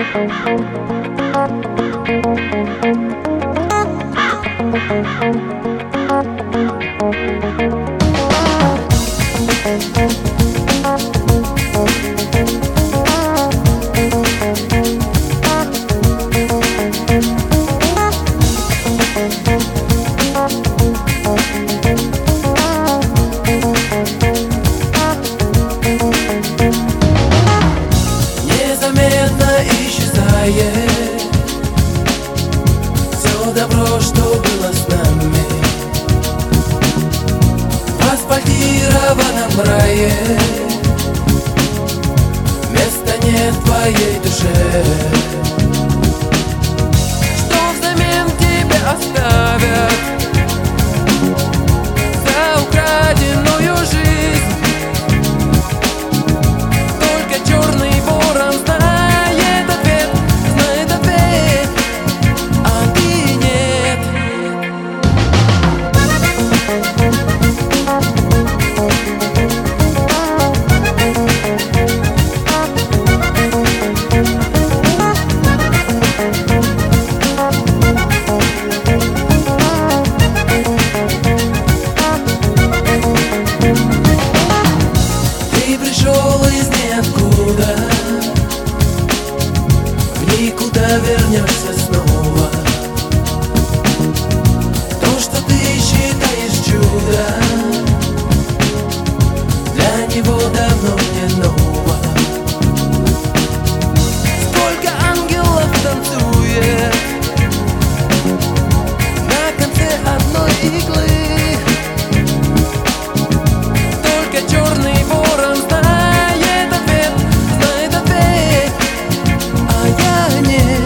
Незаметно исчезает все добро, что было с нами. В асфальтированном рае места нет в твоей душе. Что взамен тебе оставят за украденную жизнь? Только черный ворон знает ответ, а ты нет. Ты пришел из ниоткуда, в никуда вернешься снова. То, что ты считаешь чудом, для него давно не ново. Сколько ангелов танцует на конце одной иглы. Только черный ворон знает ответ, а я нет.